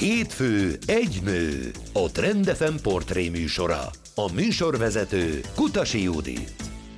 Hétfő egy nő, a Trend FM portré műsora. A műsorvezető Kutasi Judit.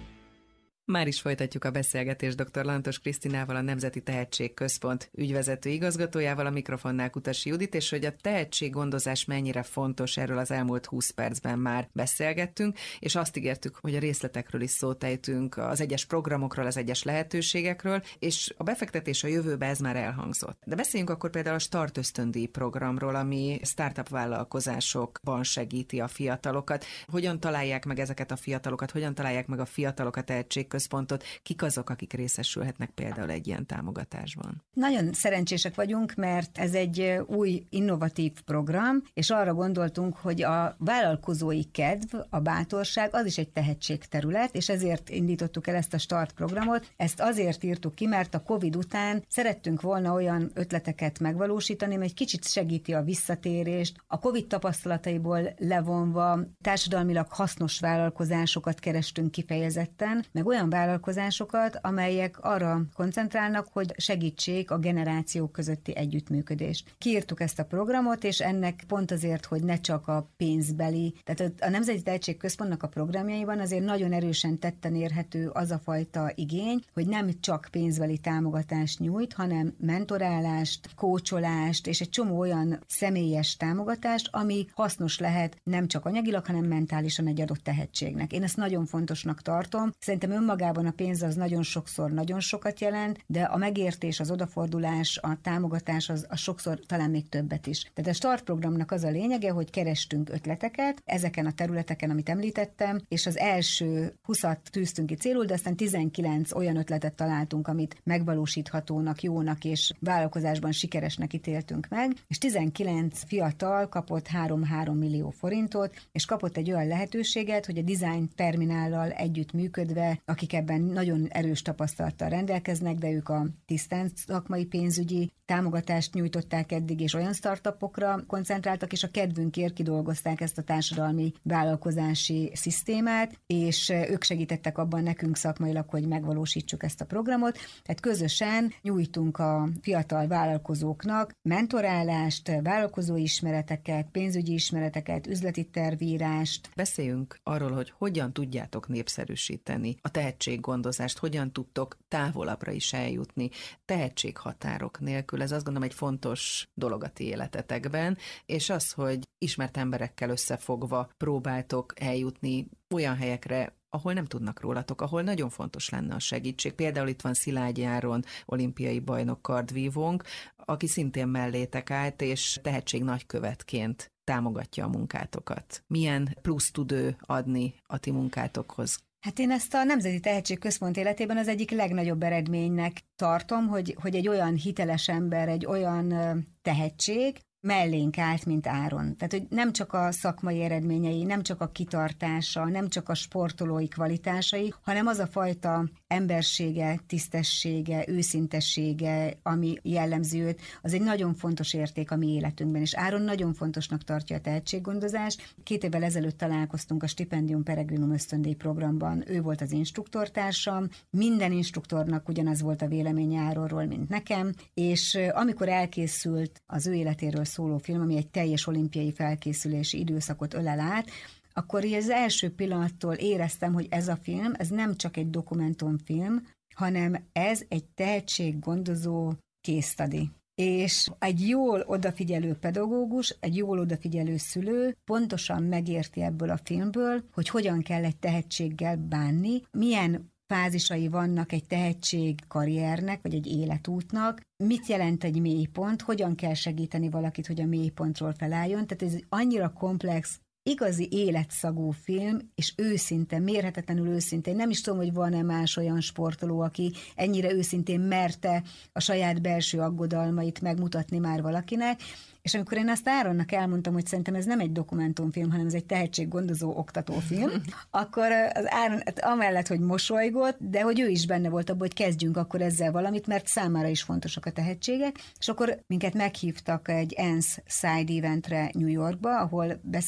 Már is folytatjuk a beszélgetést dr. Lantos Krisztinával, a Nemzeti Tehetségközpont ügyvezető igazgatójával, a mikrofonnál Kutasi Judit, és hogy a tehetséggondozás mennyire fontos, erről az elmúlt 20 percben már beszélgettünk, és azt ígértük, hogy a részletekről is szót ejtünk, az egyes programokról, az egyes lehetőségekről, és a befektetés a jövőbe, ez már elhangzott. De beszéljünk akkor például a Start ösztöndíj programról, ami startup vállalkozásokban segíti a fiatalokat. Hogyan találják meg ezeket a fiatalokat, hogyan találják meg a fiatalok a tehetségközpontot, kik azok, akik részesülhetnek például egy ilyen támogatásban? Nagyon szerencsések vagyunk, mert ez egy új, innovatív program, és arra gondoltunk, hogy a vállalkozói kedv, a bátorság, az is egy tehetségterület, és ezért indítottuk el ezt a Start programot. Ezt azért írtuk ki, mert a Covid után szerettünk volna olyan ötleteket megvalósítani, mert egy kicsit segíti a visszatérést, a Covid tapasztalataiból levonva társadalmilag hasznos vállalkozásokat kerestünk kifejezetten, meg olyan vállalkozásokat, amelyek arra koncentrálnak, hogy segítsék a generációk közötti együttműködést. Kiírtuk ezt a programot, és ennek pont azért, hogy ne csak a pénzbeli, tehát a Nemzeti Tehetségközpontnak a programjaiban azért nagyon erősen tetten érhető az a fajta igény, hogy nem csak pénzbeli támogatást nyújt, hanem mentorálást, kócsolást, és egy csomó olyan személyes támogatást, ami hasznos lehet nem csak anyagilag, hanem mentálisan egy adott tehetségnek. Én ezt nagyon fontosnak tartom. Szerintem önmagában a pénz az nagyon sokszor nagyon sokat jelent, de a megértés, az odafordulás, a támogatás az sokszor talán még többet is. Tehát a Start programnak az a lényege, hogy kerestünk ötleteket ezeken a területeken, amit említettem, és az első 20-at tűztünk ki célul, de aztán 19 olyan ötletet találtunk, amit megvalósíthatónak, jónak és vállalkozásban sikeresnek ítéltünk meg, és 19 fiatal kapott 3 millió forintot, és kapott egy olyan lehetőséget, hogy a Design Terminállal együtt működve, akik ebben nagyon erős tapasztalattal rendelkeznek, de ők a tisztán szakmai pénzügyi támogatást nyújtották eddig, és olyan startupokra koncentráltak, és a kedvünkért kidolgozták ezt a társadalmi vállalkozási szisztémát, és ők segítettek abban nekünk szakmailag, hogy megvalósítsuk ezt a programot. Tehát közösen nyújtunk a fiatal vállalkozóknak mentorálást, vállalkozói ismereteket, pénzügyi ismereteket, üzleti tervírást. Beszéljünk arról, hogy hogyan tudjátok népszerűsíteni a tehetséggondozást, hogyan tudtok távolabbra is eljutni tehetséghatárok nélkül. Ez azt gondolom egy fontos dolog a ti életetekben, és az, hogy ismert emberekkel összefogva próbáltok eljutni olyan helyekre, ahol nem tudnak rólatok, ahol nagyon fontos lenne a segítség. Például itt van Szilágyi Áron, olimpiai bajnok kardvívónk, aki szintén mellétek állt, és tehetség nagykövetként támogatja a munkátokat. Milyen plusz tud ő adni a ti munkátokhoz? Hát én ezt a Nemzeti Tehetségközpont életében az egyik legnagyobb eredménynek tartom, hogy egy olyan hiteles ember, egy olyan tehetség mellénk állt, mint Áron. Tehát, hogy nem csak a szakmai eredményei, nem csak a kitartása, nem csak a sportolói kvalitásai, hanem az a fajta embersége, tisztessége, őszintessége, ami jellemzi őt, az egy nagyon fontos érték a mi életünkben, és Áron nagyon fontosnak tartja a tehetséggondozást. 2 évvel ezelőtt találkoztunk a Stipendium Peregrinum ösztöndíj programban, ő volt az instruktortársam, minden instruktornak ugyanaz volt a véleménye Áronról, mint nekem, és amikor elkészült az ő életéről szóló film, ami egy teljes olimpiai felkészülési időszakot ölel át, akkor így az első pillanattól éreztem, hogy ez a film, ez nem csak egy dokumentumfilm, hanem ez egy tehetséggondozó case study. És egy jól odafigyelő pedagógus, egy jól odafigyelő szülő pontosan megérti ebből a filmből, hogy hogyan kell egy tehetséggel bánni, milyen fázisai vannak egy tehetség karriernek, vagy egy életútnak, mit jelent egy mélypont, hogyan kell segíteni valakit, hogy a mélypontról felálljon. Tehát ez annyira komplex, igazi életszagú film, és őszinte, mérhetetlenül őszintén. Nem is tudom, hogy van-e más olyan sportoló, aki ennyire őszintén merte a saját belső aggodalmait megmutatni már valakinek. És amikor én azt Áronnak elmondtam, hogy szerintem ez nem egy dokumentumfilm, hanem ez egy tehetséggondozó oktatófilm, akkor az Áron amellett, hogy mosolygott, de hogy ő is benne volt abban, hogy kezdjünk akkor ezzel valamit, mert számára is fontosak a tehetségek, és akkor minket meghívtak egy ENSZ Side Eventre New Yorkba, ahol beszéltünk, és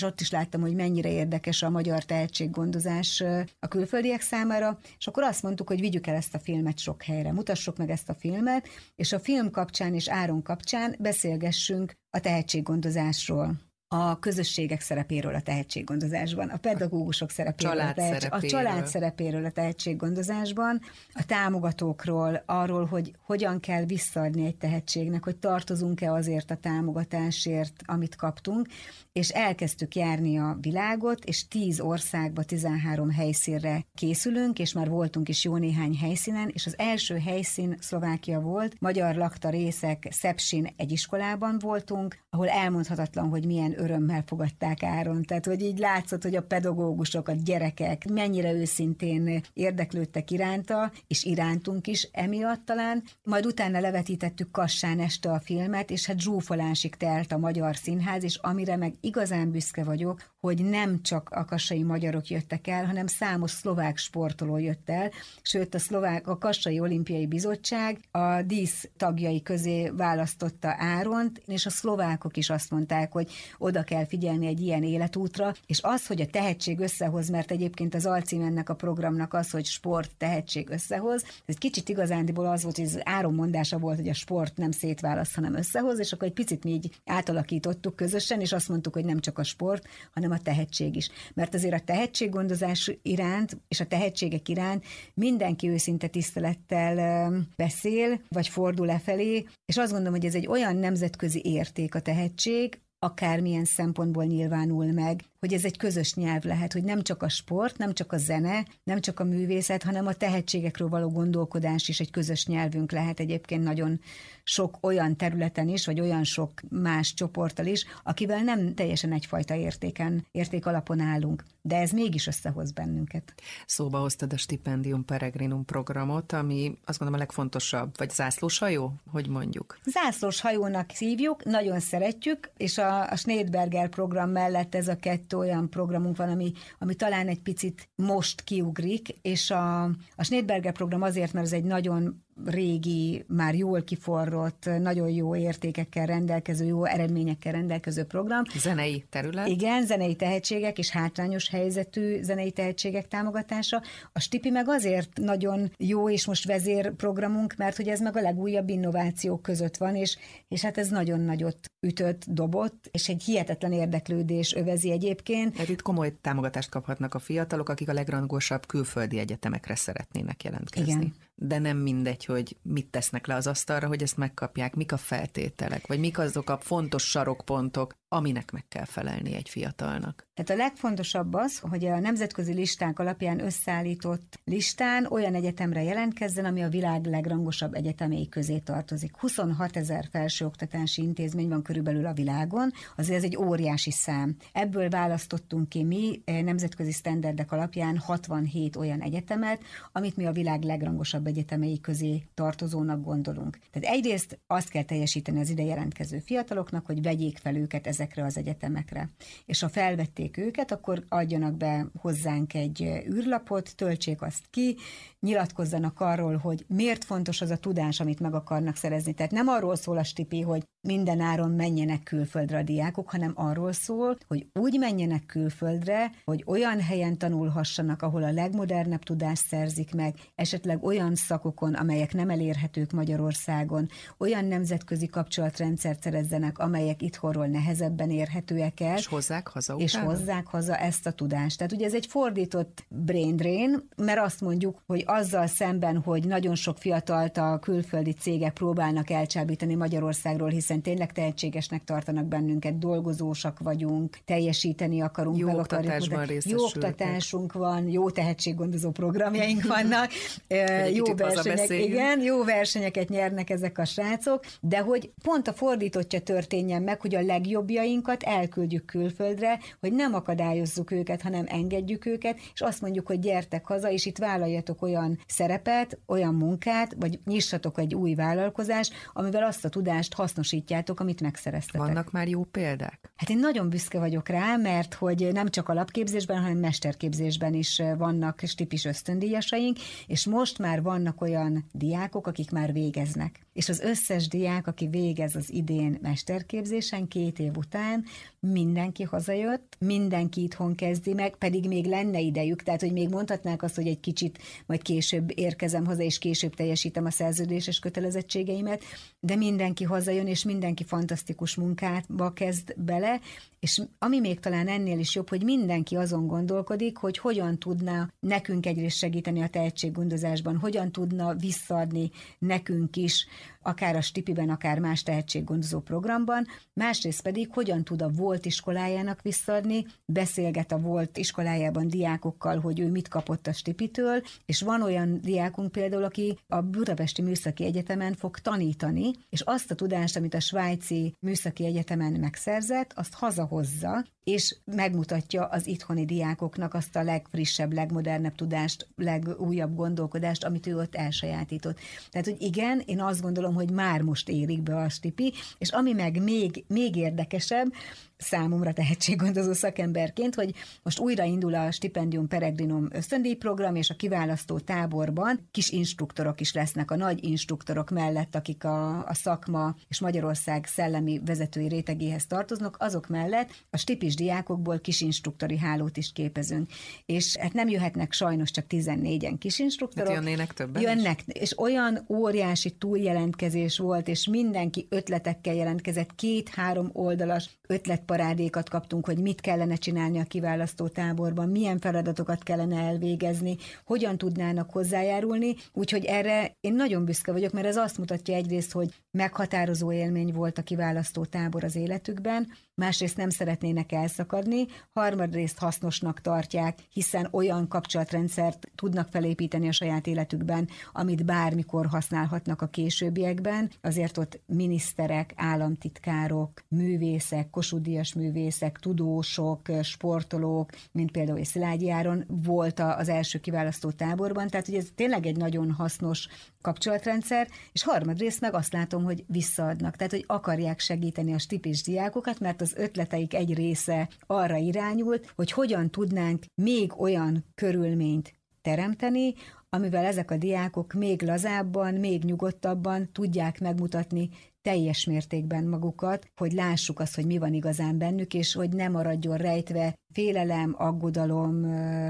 ott is láttam, hogy mennyire érdekes a magyar tehetséggondozás a külföldiek számára, és akkor azt mondtuk, hogy vigyük el ezt a filmet sok helyre, mutassuk meg ezt a filmet, és a film kapcsán és Áron kapcsán beszélgessünk a tehetséggondozásról, a közösségek szerepéről a tehetséggondozásban, a pedagógusok szerepéről, a család szerepéről a tehetséggondozásban, a támogatókról, arról, hogy hogyan kell visszaadni egy tehetségnek, hogy tartozunk-e azért a támogatásért, amit kaptunk, és elkezdtük járni a világot, és 10 országba, 13 helyszínre készülünk, és már voltunk is jó néhány helyszínen, és az első helyszín Szlovákia volt, magyar lakta részek, Szepsin egy iskolában voltunk, ahol elmondhatatlan, hogy milyen örömmel fogadták Áron. Tehát, hogy így látszott, hogy a pedagógusok, a gyerekek mennyire őszintén érdeklődtek iránta, és irántunk is emiatt talán. Majd utána levetítettük Kassán este a filmet, és hát zsúfolásig telt a magyar színház, és amire meg igazán büszke vagyok, hogy nem csak a kassai magyarok jöttek el, hanem számos szlovák sportoló jött el, sőt a Kassai Olimpiai Bizottság a dísz tagjai közé választotta Áront, és a szlovákok is azt mondták, hogy oda kell figyelni egy ilyen életútra, és az, hogy a tehetség összehoz, mert egyébként az alcím ennek a programnak az, hogy sport, tehetség összehoz, ez egy kicsit igazándiból az volt, hogy az Áron mondása volt, hogy a sport nem szétválaszt, hanem összehoz, és akkor egy picit mi így átalakítottuk közösen, és azt mondtuk, hogy nem csak a sport, hanem a tehetség is. Mert azért a tehetséggondozás iránt, és a tehetségek iránt mindenki őszinte tisztelettel beszél, vagy fordul lefelé, és azt gondolom, hogy ez egy olyan nemzetközi érték a tehetség, akármilyen szempontból nyilvánul meg, hogy ez egy közös nyelv lehet, hogy nem csak a sport, nem csak a zene, nem csak a művészet, hanem a tehetségekről való gondolkodás is egy közös nyelvünk lehet egyébként nagyon sok olyan területen is, vagy olyan sok más csoporttal is, akivel nem teljesen egyfajta érték alapon állunk, de ez mégis összehoz bennünket. Szóba hoztad a Stipendium Peregrinum programot, ami azt gondolom a legfontosabb, vagy zászlóshajó, hogy mondjuk? Zászlóshajónak hívjuk, nagyon szeretjük, és a Schneidberger program mellett ez a 2 olyan programunk van, ami talán egy picit most kiugrik, és a Schneidberger program azért, mert ez egy nagyon régi, már jól kiforrott, nagyon jó értékekkel rendelkező, jó eredményekkel rendelkező program. Zenei terület? Igen, zenei tehetségek és hátrányos helyzetű zenei tehetségek támogatása. A Stipi meg azért nagyon jó és most vezérprogramunk, mert hogy ez meg a legújabb innovációk között van, és hát ez nagyon nagyot ütött, dobott, és egy hihetetlen érdeklődés övezi egyébként. Hát itt komoly támogatást kaphatnak a fiatalok, akik a legrangosabb külföldi egyetemekre szeretnének jelentkezni. Igen. De nem mindegy, hogy mit tesznek le az asztalra, hogy ezt megkapják, mik a feltételek, vagy mik azok a fontos sarokpontok, aminek meg kell felelni egy fiatalnak. Tehát a legfontosabb az, hogy a nemzetközi listák alapján összeállított listán olyan egyetemre jelentkezzen, ami a világ legrangosabb egyetemei közé tartozik. 26 000 felsőoktatási intézmény van körülbelül a világon, azért ez egy óriási szám. Ebből választottunk ki mi nemzetközi sztenderdek alapján 67 olyan egyetemet, amit mi a világ legrangosabb egyetemei közé tartozónak gondolunk. Tehát egyrészt azt kell teljesíteni az ide jelentkező fiataloknak, hogy vegyék fel őket ezekre az egyetemekre. És ha felvették őket, akkor adjanak be hozzánk egy űrlapot, töltsék azt ki, nyilatkozzanak arról, hogy miért fontos az a tudás, amit meg akarnak szerezni. Tehát nem arról szól a Stipi, hogy minden áron menjenek külföldre a diákok, hanem arról szól, hogy úgy menjenek külföldre, hogy olyan helyen tanulhassanak, ahol a legmodernebb tudást szerzik meg, esetleg olyan szakokon, amelyek nem elérhetők Magyarországon, olyan nemzetközi kapcsolatrendszert szerezzenek, amelyek itthonról nehezebben érhetőek el. És hozzák haza utána? És hozzák haza ezt a tudást. Tehát ugye ez egy fordított brain drain, mert azt mondjuk, hogy azzal szemben, hogy nagyon sok fiatalt a külföldi cégek próbálnak elcsábítani Magyarországról, hiszen tényleg tehetségesnek tartanak bennünket, dolgozósak vagyunk, teljesíteni akarunk. Jó oktatásban részesültek. Jó oktatásunk van, jó tehetséggondozó programjaink vannak, jó versenyek, igen, jó versenyeket nyernek ezek a srácok, de hogy pont a fordítottja történjen meg, hogy a legjobbjainkat elküldjük külföldre, hogy nem akadályozzuk őket, hanem engedjük őket, és azt mondjuk, hogy gyertek haza, és itt vállaljatok olyan szerepet, olyan munkát, vagy nyissatok egy új vállalkozást, amivel azt a tudást hasznosítjátok, amit megszereztetek. Vannak már jó példák? Hát én nagyon büszke vagyok rá, mert hogy nem csak alapképzésben, hanem mesterképzésben is vannak stipis ösztöndíjasaink, és most már vannak olyan diákok, akik már végeznek. és az összes diák, aki végez az idén mesterképzésen 2 év után, mindenki hazajött, mindenki itthon kezdi meg, pedig még lenne idejük, tehát hogy még mondhatnák azt, hogy egy kicsit majd később érkezem haza, és később teljesítem a szerződéses kötelezettségeimet, de mindenki hazajön, és mindenki fantasztikus munkába kezd bele, és ami még talán ennél is jobb, hogy mindenki azon gondolkodik, hogy hogyan tudna nekünk egyrészt segíteni a tehetséggondozásban, hogyan tudna visszaadni nekünk is, akár a Stipiben, akár más tehetséggondozó programban, másrészt pedig hogyan tud a volt iskolájának visszaadni, beszélget a volt iskolájában diákokkal, hogy ő mit kapott a Stipitől, és van olyan diákunk például, aki a Budapesti Műszaki Egyetemen fog tanítani, és azt a tudást, amit a Svájci Műszaki Egyetemen megszerzett, azt hazahozza, és megmutatja az itthoni diákoknak azt a legfrissebb, legmodernebb tudást, legújabb gondolkodást, amit ő ott elsajátított. Tehát, hogy igen, én azt gondolom, hogy már most érik be a Stipi, és ami meg még érdekesebb, számomra tehetséggondozó szakemberként, hogy most újraindul a Stipendium Peregrinum ösztöndíjprogram, és a kiválasztó táborban kis instruktorok is lesznek a nagy instruktorok mellett, akik a szakma és Magyarország szellemi vezetői rétegéhez tartoznak, azok mellett a stipis diákokból kis instruktori hálót is képezünk. És hát nem jöhetnek sajnos csak 14-en kis instruktorok. Hát jönnének többen jönnek, és olyan óriási túljelentkezés volt, és mindenki ötletekkel jelentkezett, 2-3 oldalas ötletparádékat kaptunk, hogy mit kellene csinálni a kiválasztó táborban, milyen feladatokat kellene elvégezni, hogyan tudnának hozzájárulni, úgyhogy erre én nagyon büszke vagyok, mert ez azt mutatja egyrészt, hogy meghatározó élmény volt a kiválasztó tábor az életükben, másrészt nem szeretnének elszakadni, harmadrészt hasznosnak tartják, hiszen olyan kapcsolatrendszert tudnak felépíteni a saját életükben, amit bármikor használhatnak a későbbiekben. Azért ott miniszterek, államtitkárok, művészek, Kossuth-díjas művészek, tudósok, sportolók, mint például Szilágyi Áron volt az első kiválasztó táborban, tehát hogy ez tényleg egy nagyon hasznos kapcsolatrendszer, és harmadrészt meg azt látom, hogy visszaadnak, tehát hogy akarják segíteni a stipis diákokat, mert az ötleteik egy része arra irányult, hogy hogyan tudnánk még olyan körülményt teremteni, amivel ezek a diákok még lazábban, még nyugodtabban tudják megmutatni teljes mértékben magukat, hogy lássuk azt, hogy mi van igazán bennük, és hogy ne maradjon rejtve félelem, aggodalom,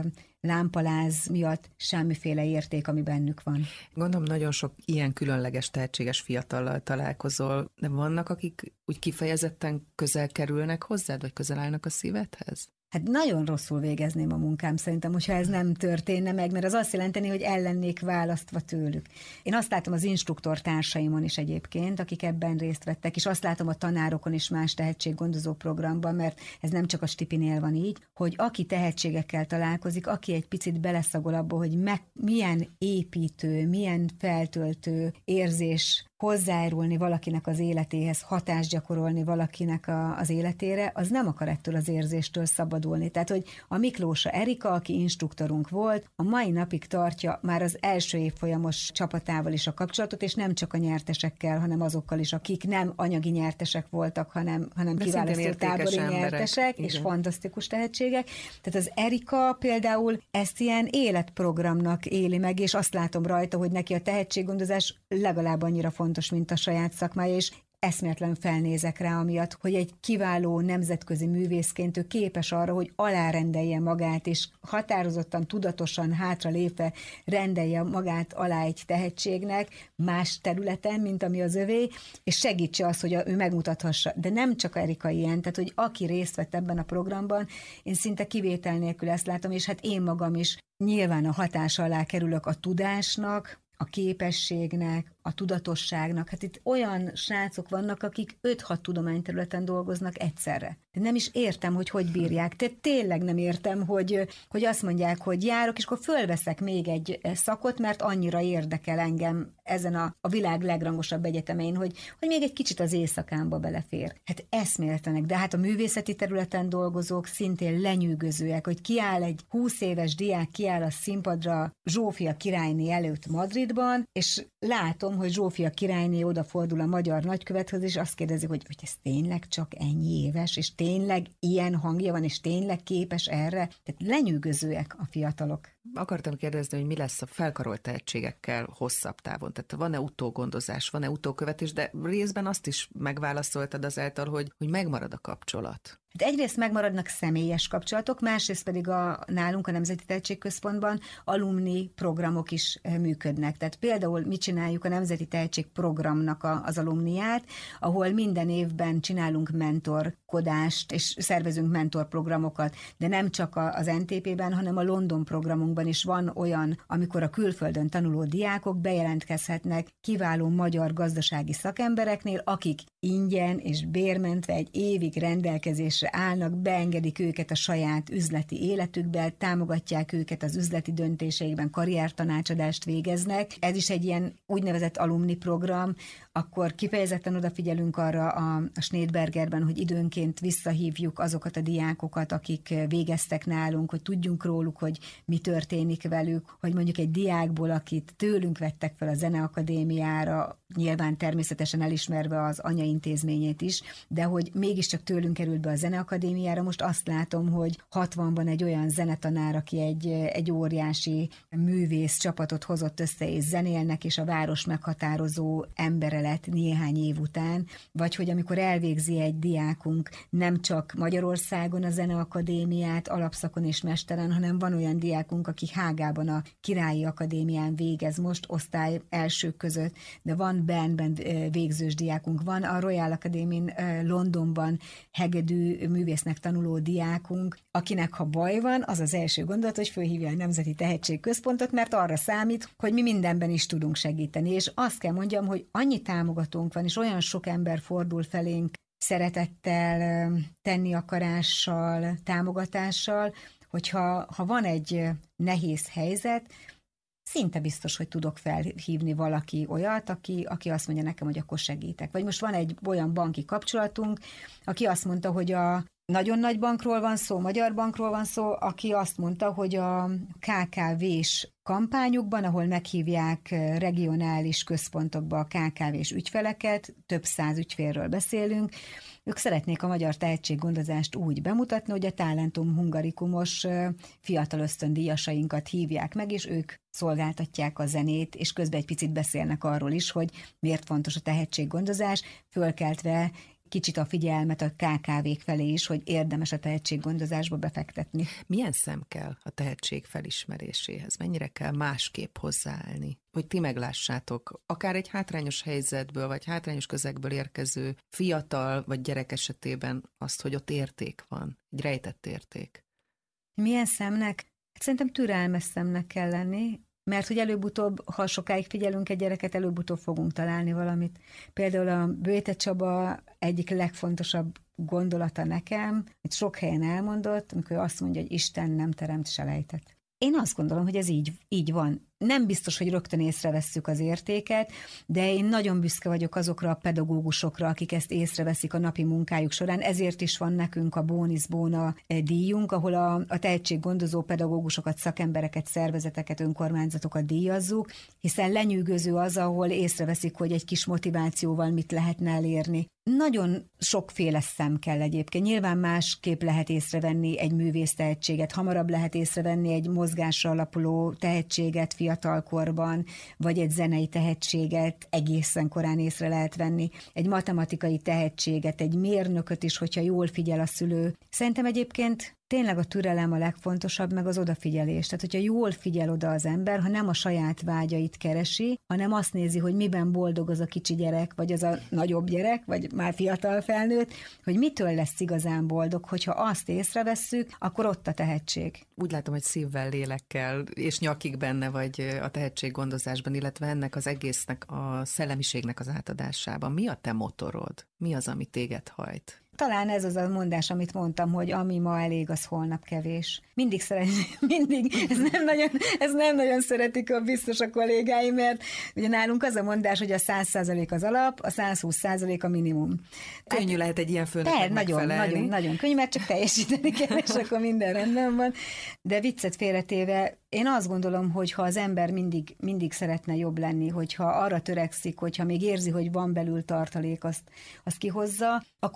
lámpaláz miatt semmiféle érték, ami bennük van. Gondolom, nagyon sok ilyen különleges, tehetséges fiatallal találkozol, de vannak, akik úgy kifejezetten közel kerülnek hozzád, vagy közel állnak a szívedhez? Hát nagyon rosszul végezném a munkám szerintem, hogyha ez nem történne meg, mert az azt jelenteni, hogy ellennék választva tőlük. Én azt látom az instruktor társaimon is egyébként, akik ebben részt vettek, és azt látom a tanárokon is más tehetséggondozó programban, mert ez nem csak a Stipinél van így, hogy aki tehetségekkel találkozik, aki egy picit beleszagol abba, hogy milyen építő, milyen feltöltő érzés hozzájárulni valakinek az életéhez, hatást gyakorolni valakinek az életére, az nem akar ettől az érzéstől szabadulni. Tehát, hogy a Miklósa Erika, aki instruktorunk volt, a mai napig tartja már az első évfolyamos csapatával is a kapcsolatot, és nem csak a nyertesekkel, hanem azokkal is, akik nem anyagi nyertesek voltak, hanem kiválasztó tábori nyertesek, és fantasztikus tehetségek. Tehát az Erika például ezt ilyen életprogramnak éli meg, és azt látom rajta, hogy neki a tehetséggondozás legalább annyira fontos, mint a saját szakmája, és eszméletlen felnézek rá amiatt, hogy egy kiváló nemzetközi művészként ő képes arra, hogy alárendelje magát, és határozottan, tudatosan hátralépve rendelje magát alá egy tehetségnek más területen, mint ami az övé, és segítse azt, hogy ő megmutathassa. De nem csak Erika ilyen, tehát hogy aki részt vett ebben a programban, én szinte kivétel nélkül ezt látom, és hát én magam is nyilván a hatás alá kerülök a tudásnak, a képességnek, a tudatosságnak. Hát itt olyan srácok vannak, akik 5-6 tudományterületen dolgoznak egyszerre. De nem is értem, hogy bírják. Tehát tényleg nem értem, hogy azt mondják, hogy járok, és akkor fölveszek még egy szakot, mert annyira érdekel engem ezen a világ legrangosabb egyetemein, hogy még egy kicsit az éjszakámba belefér. Hát eszméletlenek, de hát a művészeti területen dolgozók szintén lenyűgözőek, hogy kiáll egy 20 éves diák, kiáll a színpadra Zsófia királyné előtt Madridban, és látom, hogy Zsófia királyné odafordul a magyar nagykövethez, és azt kérdezi, hogy ez tényleg csak ennyi éves, és tényleg ilyen hangja van, és tényleg képes erre. Tehát lenyűgözőek a fiatalok. Akartam kérdezni, hogy mi lesz a felkarolt tehetségekkel hosszabb távon. Tehát van-e utógondozás, van-e utókövetés, de részben azt is megválaszoltad azáltal, hogy megmarad a kapcsolat. Hát egyrészt megmaradnak személyes kapcsolatok, másrészt pedig nálunk a Nemzeti Tehetségközpontban alumni programok is működnek. Tehát például mi csináljuk a Nemzeti Tehetségprogramnak az alumniát, ahol minden évben csinálunk mentorkodást, és szervezünk mentorprogramokat, de nem csak az NTP-ben, hanem a London programunkban is van olyan, amikor a külföldön tanuló diákok bejelentkezhetnek kiváló magyar gazdasági szakembereknél, akik ingyen és bérmentve egy évig rendelkezésre állnak, beengedik őket a saját üzleti életükbe, támogatják őket az üzleti döntéseikben, karriertanácsadást végeznek. Ez is egy ilyen úgynevezett alumni program, akkor kifejezetten odafigyelünk arra a Schneidbergerben, hogy időnként visszahívjuk azokat a diákokat, akik végeztek nálunk, hogy tudjunk róluk, hogy mi történik velük, hogy mondjuk egy diákból, akit tőlünk vettek fel a Zeneakadémiára, nyilván természetesen elismerve az anyaintézményét is, de hogy mégiscsak tőlünk került be a Zeneakadémiára, most azt látom, hogy 60-ban egy olyan zenetanár, aki egy óriási művész csapatot hozott össze, és zenélnek, és a város meghatározó embere lett néhány év után, vagy hogy amikor elvégzi egy diákunk nem csak Magyarországon a Zeneakadémiát, alapszakon és mesteren, hanem van olyan diákunk, aki Hágában a Királyi Akadémián végez most, osztály elsők között, de van Bernben végzős diákunk, van a Royal Academy Londonban hegedű művésznek tanuló diákunk, akinek ha baj van, az az első gondolat, hogy fölhívja a Nemzeti Tehetségközpontot, mert arra számít, hogy mi mindenben is tudunk segíteni. És azt kell mondjam, hogy annyi támogatónk van, és olyan sok ember fordul felénk szeretettel, tenni akarással, támogatással, hogyha van egy nehéz helyzet, szinte biztos, hogy tudok felhívni valaki olyat, aki azt mondja nekem, hogy akkor segítek. Vagy most van egy olyan banki kapcsolatunk, aki azt mondta, hogy a nagyon nagy bankról van szó, magyar bankról van szó, aki azt mondta, hogy a KKV-s kampányukban, ahol meghívják regionális központokba a KKV-s ügyfeleket, több száz ügyfélről beszélünk, ők szeretnék a magyar tehetséggondozást úgy bemutatni, hogy a Talentum Hungarikumos fiatal ösztöndíjasainkat hívják meg, és ők szolgáltatják a zenét, és közben egy picit beszélnek arról is, hogy miért fontos a tehetséggondozás, fölkeltve kicsit a figyelmet a KKV-k felé is, hogy érdemes a tehetséggondozásba befektetni. Milyen szem kell a tehetség felismeréséhez? Mennyire kell másképp hozzáállni? Hogy ti meglássátok, akár egy hátrányos helyzetből, vagy hátrányos közegből érkező fiatal vagy gyerek esetében azt, hogy ott érték van, egy rejtett érték. Milyen szemnek? Hát szerintem türelmes szemnek kell lenni, mert hogy előbb-utóbb, ha sokáig figyelünk egy gyereket, előbb-utóbb fogunk találni valamit. Például a Bőte Csaba egyik legfontosabb gondolata nekem, hogy sok helyen elmondott, amikor azt mondja, hogy Isten nem teremt selejtet. Én azt gondolom, hogy ez így van. Nem biztos, hogy rögtön észrevesszük az értéket, de én nagyon büszke vagyok azokra a pedagógusokra, akik ezt észreveszik a napi munkájuk során. Ezért is van nekünk a Bónisz Bóna díjunk, ahol a tehetséggondozó pedagógusokat, szakembereket, szervezeteket, önkormányzatokat díjazzuk, hiszen lenyűgöző az, ahol észreveszik, hogy egy kis motivációval mit lehetne elérni. Nagyon sokféle szem kell egyébként. Nyilván másképp lehet észrevenni egy művész tehetséget, hamarabb lehet észrevenni egy mozgásra alapuló tehetséget fiatalkorban, vagy egy zenei tehetséget egészen korán észre lehet venni, egy matematikai tehetséget, egy mérnököt is, hogyha jól figyel a szülő. Szerintem egyébként tényleg a türelem a legfontosabb, meg az odafigyelés. Tehát, hogyha jól figyel oda az ember, ha nem a saját vágyait keresi, hanem azt nézi, hogy miben boldog az a kicsi gyerek, vagy az a nagyobb gyerek, vagy már fiatal felnőtt, hogy mitől lesz igazán boldog, hogyha azt észrevesszük, akkor ott a tehetség. Úgy látom, hogy szívvel, lélekkel, és nyakig benne vagy a tehetséggondozásban, illetve ennek az egésznek, a szellemiségnek az átadásában. Mi a te motorod? Mi az, ami téged hajt? Talán ez az a mondás, amit mondtam, hogy ami ma elég, az holnap kevés. Mindig ez nem nagyon szeretik biztos a kollégáim, mert ugye nálunk az a mondás, hogy a 100% az alap, a 120% a minimum. Könnyű lehet egy ilyen főnöknek megfelelni. Nagyon könnyű, mert csak teljesíteni kell, és akkor minden rendben van. De viccet félretéve, én azt gondolom, hogy ha az ember mindig szeretne jobb lenni, hogyha arra törekszik, hogyha még érzi, hogy van belül tartalék, azt kihozza, akkor az tud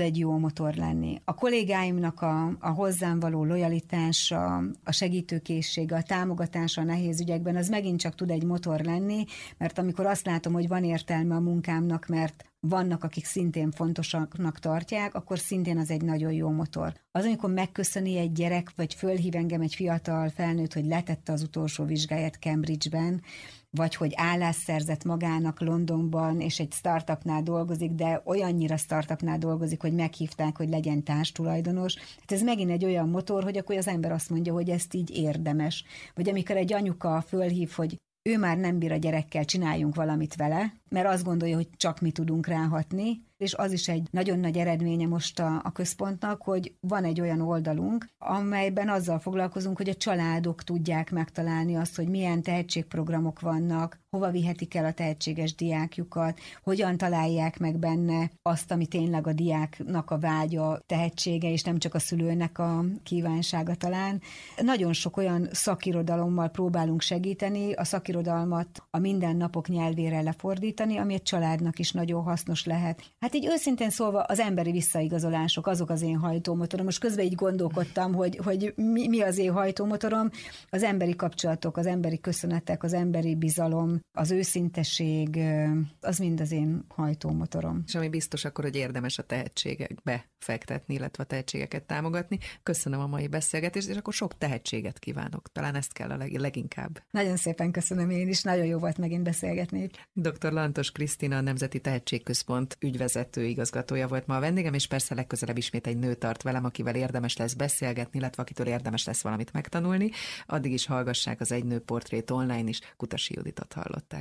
egy jó motor lenni. A kollégáimnak a hozzám való lojalitása, a segítőkészsége, a támogatása a nehéz ügyekben, az megint csak tud egy motor lenni, mert amikor azt látom, hogy van értelme a munkámnak, mert vannak, akik szintén fontosaknak tartják, akkor szintén az egy nagyon jó motor. Az, amikor megköszöni egy gyerek, vagy fölhív engem egy fiatal felnőtt, hogy letette az utolsó vizsgáját Cambridge-ben, vagy hogy állást szerzett magának Londonban, és egy startupnál dolgozik, de olyannyira startupnál dolgozik, hogy meghívták, hogy legyen társtulajdonos. Hát ez megint egy olyan motor, hogy akkor az ember azt mondja, hogy ezt így érdemes. Vagy amikor egy anyuka fölhív, hogy ő már nem bír a gyerekkel, csináljunk valamit vele, mert azt gondolja, hogy csak mi tudunk ráhatni, és az is egy nagyon nagy eredménye most a központnak, hogy van egy olyan oldalunk, amelyben azzal foglalkozunk, hogy a családok tudják megtalálni azt, hogy milyen tehetségprogramok vannak, hova vihetik el a tehetséges diákjukat, hogyan találják meg benne azt, ami tényleg a diáknak a vágya, tehetsége, és nem csak a szülőnek a kívánsága talán. Nagyon sok olyan szakirodalommal próbálunk segíteni, a szakirodalmat a mindennapok nyelvére lefordítani, ami egy családnak is nagyon hasznos lehet. Hát így őszintén szólva az emberi visszaigazolások, azok az én hajtómotorom. Most közben így gondolkodtam, hogy mi az én hajtómotorom. Az emberi kapcsolatok, az emberi köszönetek, az emberi bizalom, az őszintesség, az mind az én hajtómotorom. És ami biztos akkor, hogy érdemes a tehetségekbe fektetni, illetve a tehetségeket támogatni. Köszönöm a mai beszélgetést, és akkor sok tehetséget kívánok. Talán ezt kell a leginkább. Nagyon szépen köszönöm én is, nagyon jó volt megint beszélgetni. Dr. Lantos Krisztina, a Nemzeti Tehetségközpont ügyvezető igazgatója volt ma a vendégem, és persze legközelebb ismét egy nő tart velem, akivel érdemes lesz beszélgetni, illetve akitől érdemes lesz valamit megtanulni. Addig is hallgassák az Egy nő portrét online is. Kutasi Juditot hallották.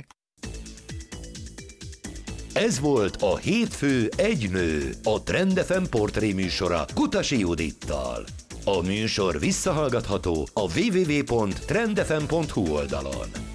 Ez volt a Hétfő egy nő, a Trend FM portré műsora Kutasi Judittal. A műsor visszahallgatható a www.trendfm.hu oldalon.